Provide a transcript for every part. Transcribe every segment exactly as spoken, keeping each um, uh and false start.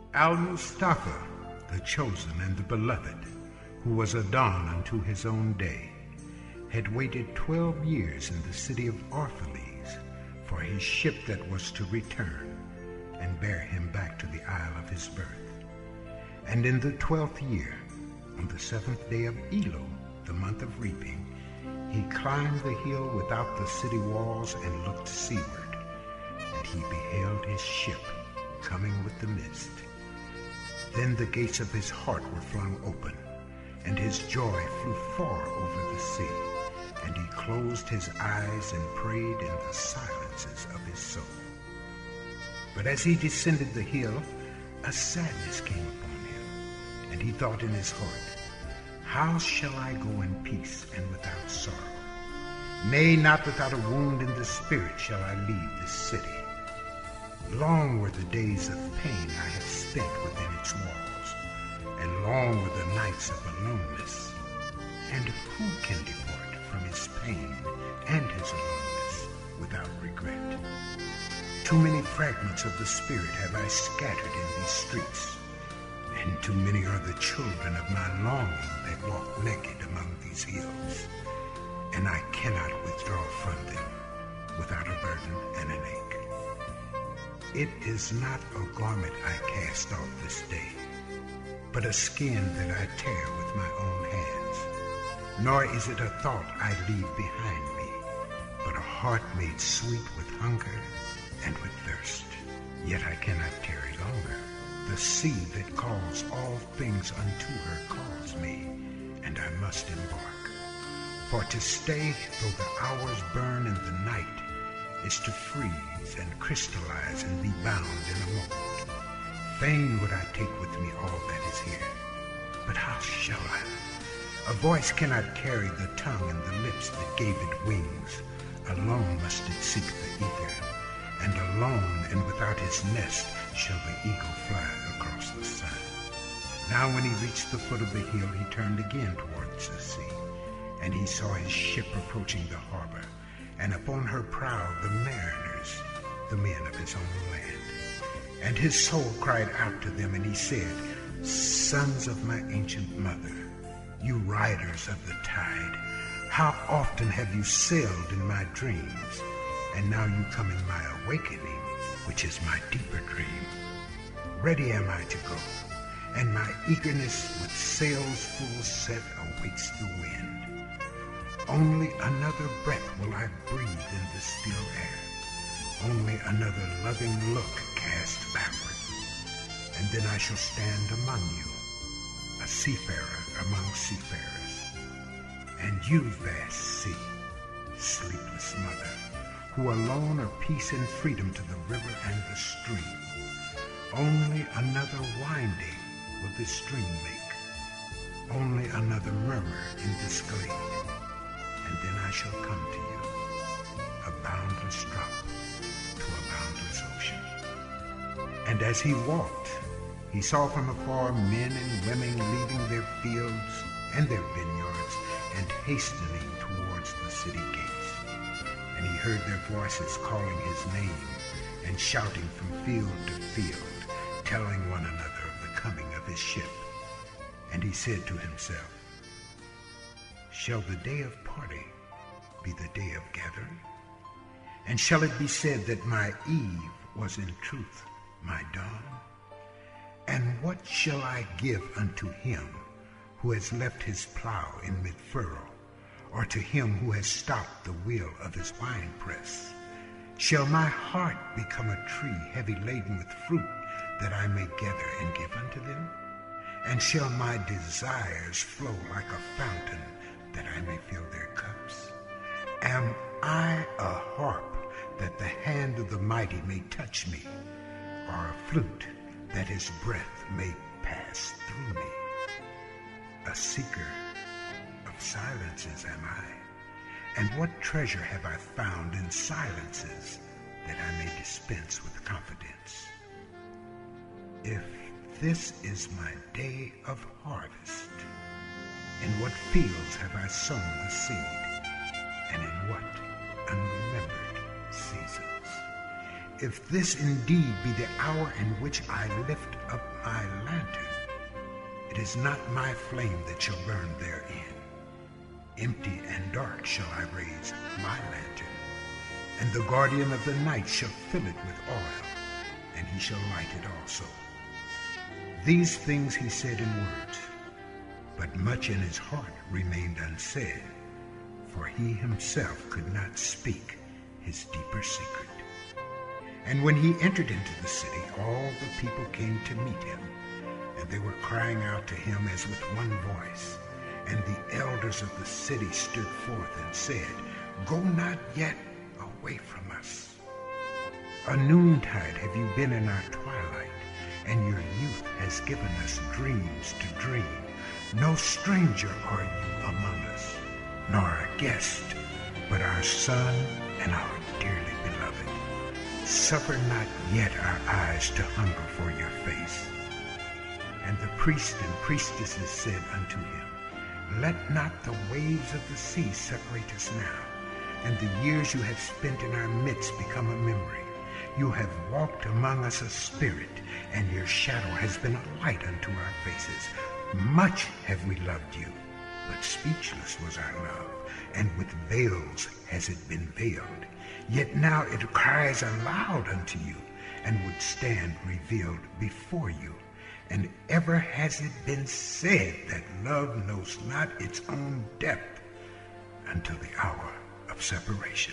Al-Mustafa, the chosen and the beloved, who was a dawn unto his own day, had waited twelve years in the city of Orphalese for his ship that was to return and bear him back to the isle of his birth. And in the twelfth year, on the seventh day of Elul, the month of reaping, he climbed the hill without the city walls and looked seaward, and he beheld his ship coming with the mist. Then the gates of his heart were flung open, and his joy flew far over the sea, and he closed his eyes and prayed in the silences of his soul. But as he descended the hill, a sadness came upon him, and he thought in his heart, how shall I go in peace and without sorrow? Nay, not without a wound in the spirit shall I leave this city. Long were the days of pain I have spent within its walls, and long were the nights of aloneness. And who can depart from his pain and his aloneness without regret? Too many fragments of the spirit have I scattered in these streets, and too many are the children of my longing that walk naked among these hills, and I cannot withdraw from them without a burden and an ache. It is not a garment I cast off this day, but a skin that I tear with my own hands. Nor is it a thought I leave behind me, but a heart made sweet with hunger and with thirst. Yet I cannot tarry longer. The sea that calls all things unto her calls me, and I must embark. For to stay, though the hours burn in the night, is to freeze and crystallize and be bound in a mold. Fain would I take with me all that is here, but how shall I? A voice cannot carry the tongue and the lips that gave it wings. Alone must it seek the ether, and alone and without his nest shall the eagle fly across the sun. Now when he reached the foot of the hill, he turned again towards the sea, and he saw his ship approaching the harbor, and upon her prow the mariners, the men of his own land. And his soul cried out to them, and he said, Sons of my ancient mother, you riders of the tide, how often have you sailed in my dreams, and now you come in my awakening, which is my deeper dream. Ready am I to go, and my eagerness with sails full set awaits the wind. Only another breath will I breathe in the still air, only another loving look cast backward, and then I shall stand among you, a seafarer among seafarers. And you, vast sea, sleepless mother, who alone are peace and freedom to the river and the stream. Only another winding will this stream make, only another murmur in this glade, and then I shall come to you, a boundless drop to a boundless ocean. And as he walked, he saw from afar men and women leaving their fields and their vineyards and hastening towards the city gates. And he heard their voices calling his name and shouting from field to field, telling one another of the coming of his ship. And he said to himself, shall the day of parting be the day of gathering? And shall it be said that my eve was in truth my dawn? And what shall I give unto him who has left his plow in mid-furrow, or to him who has stopped the wheel of his winepress? Shall my heart become a tree heavy laden with fruit, that I may gather and give unto them? And shall my desires flow like a fountain, that I may fill their cups? Am I a harp, that the hand of the mighty may touch me, or a flute, that his breath may pass through me? A seeker of silences am I, and what treasure have I found in silences, that I may dispense with confidence? If this is my day of harvest, in what fields have I sown the seed, and in what unremembered seasons? if this indeed be the hour in which I lift up my lantern, it is not my flame that shall burn therein. Empty and dark shall I raise my lantern, and the guardian of the night shall fill it with oil, and he shall light it also. These things he said in words, but much in his heart remained unsaid, for he himself could not speak his deeper secret. And when he entered into the city, all the people came to meet him, and they were crying out to him as with one voice. And the elders of the city stood forth and said, Go not yet away from us. A noontide have you been in our twilight, and your youth has given us dreams to dream. No stranger are you among us, nor a guest, but our son and our dearly beloved. Suffer not yet our eyes to hunger for your face. And the priests and priestesses said unto him, Let not the waves of the sea separate us now, and the years you have spent in our midst become a memory. You have walked among us a spirit, and your shadow has been a light unto our faces. Much have we loved you, but speechless was our love, and with veils has it been veiled. Yet now it cries aloud unto you, and would stand revealed before you. And ever has it been said that love knows not its own depth until the hour of separation.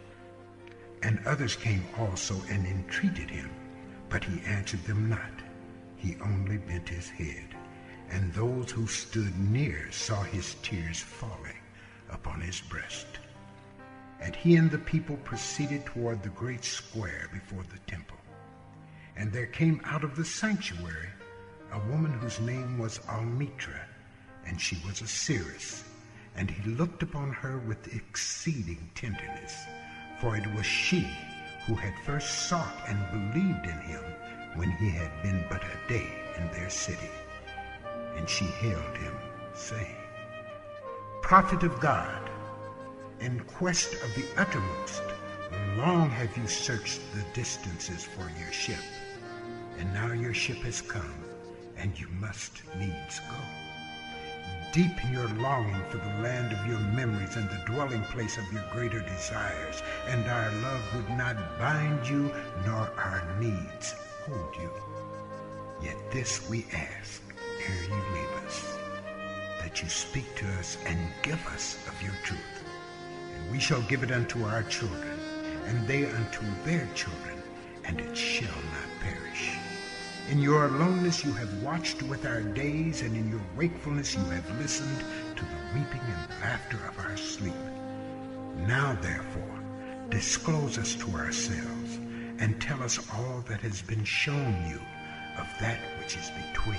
And others came also and entreated him, but he answered them not. He only bent his head, and those who stood near saw his tears falling upon his breast. And he and the people proceeded toward the great square before the temple. And there came out of the sanctuary a woman whose name was Almitra, and she was a seeress. And he looked upon her with exceeding tenderness, for it was she who had first sought and believed in him when he had been but a day in their city. And she hailed him, saying, Prophet of God, in quest of the uttermost, long have you searched the distances for your ship, and now your ship has come, and you must needs go. Deep in your longing for the land of your memories and the dwelling place of your greater desires, and our love would not bind you, nor our needs hold you. Yet this we ask ere you leave us, that you speak to us and give us of your truth. And we shall give it unto our children, and they unto their children, and it shall not perish. In your aloneness you have watched with our days, and in your wakefulness you have listened to the weeping and laughter of our sleep. Now, therefore, disclose us to ourselves, and tell us all that has been shown you of that which is between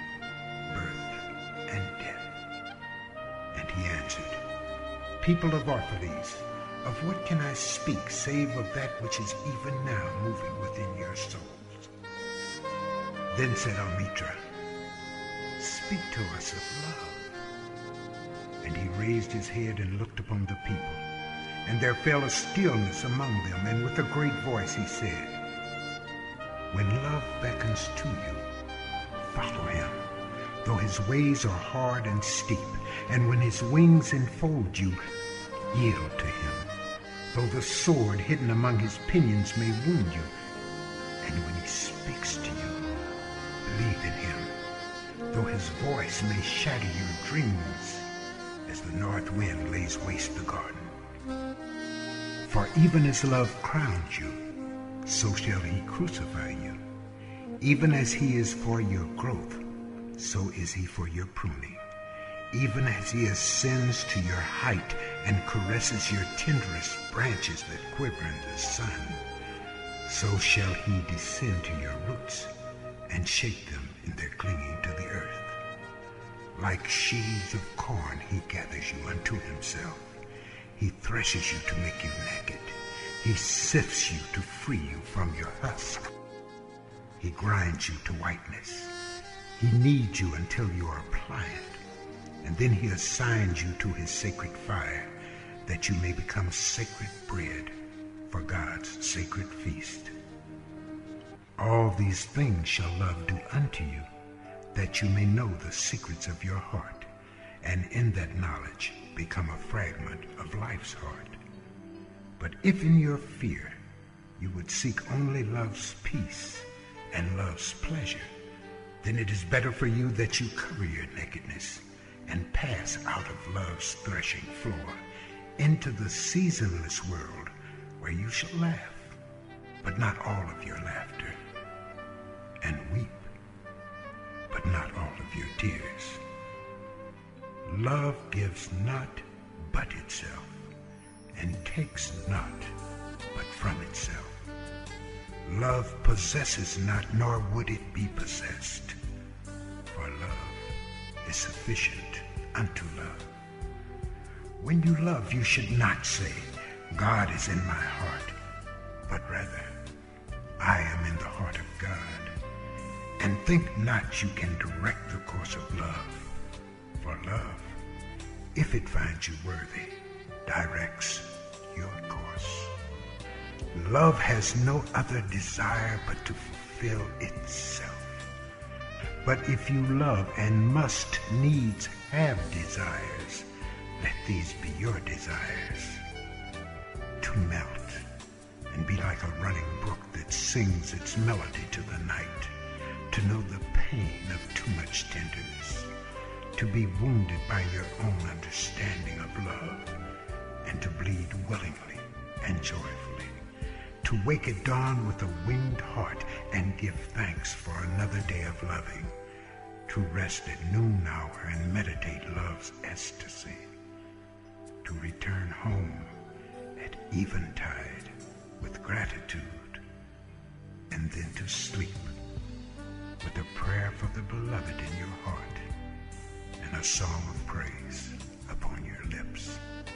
birth and death. And he answered, People of Orphalese, of what can I speak save of that which is even now moving within your souls? Then said Almitra, Speak to us of love. And he raised his head and looked upon the people. And there fell a stillness among them, and with a great voice he said, When love beckons to you, follow him, though his ways are hard and steep, and when his wings enfold you, yield to him, though the sword hidden among his pinions may wound you, and when he speaks to you, believe in him, though his voice may shatter your dreams, as the north wind lays waste the garden. For even as love crowns you, so shall he crucify you. Even as he is for your growth, so is he for your pruning. Even as he ascends to your height and caresses your tenderest branches that quiver in the sun, so shall he descend to your roots and shake them in their clinging to the earth. Like sheaves of corn he gathers you unto himself. He threshes you to make you naked. He sifts you to free you from your husk. He grinds you to whiteness. He kneads you until you are pliant. And then he assigns you to his sacred fire, that you may become sacred bread for God's sacred feast. All these things shall love do unto you, that you may know the secrets of your heart, and in that knowledge become a fragment of life's heart. But if in your fear you would seek only love's peace and love's pleasure, then it is better for you that you cover your nakedness and pass out of love's threshing floor into the seasonless world, where you shall laugh, but not all of your laughter, and weep, but not all of your tears. Love gives not but itself, and takes not but from itself. Love possesses not, nor would it be possessed, for love is sufficient unto love. When you love, you should not say, God is in my heart, but rather, I am in the heart of God. And think not you can direct the course of love, for love, if it finds you worthy, directs your course. Love has no other desire but to fulfill itself. But if you love and must needs have desires, let these be your desires: to melt and be like a running brook that sings its melody to the night, to know the pain of too much tenderness, to be wounded by your own understanding of love, and to bleed willingly and joyfully, to wake at dawn with a winged heart and give thanks for another day of loving, to rest at noon hour and meditate love's ecstasy, to return home at eventide with gratitude, and then to sleep with a prayer for the beloved in your heart and a song of praise upon your lips.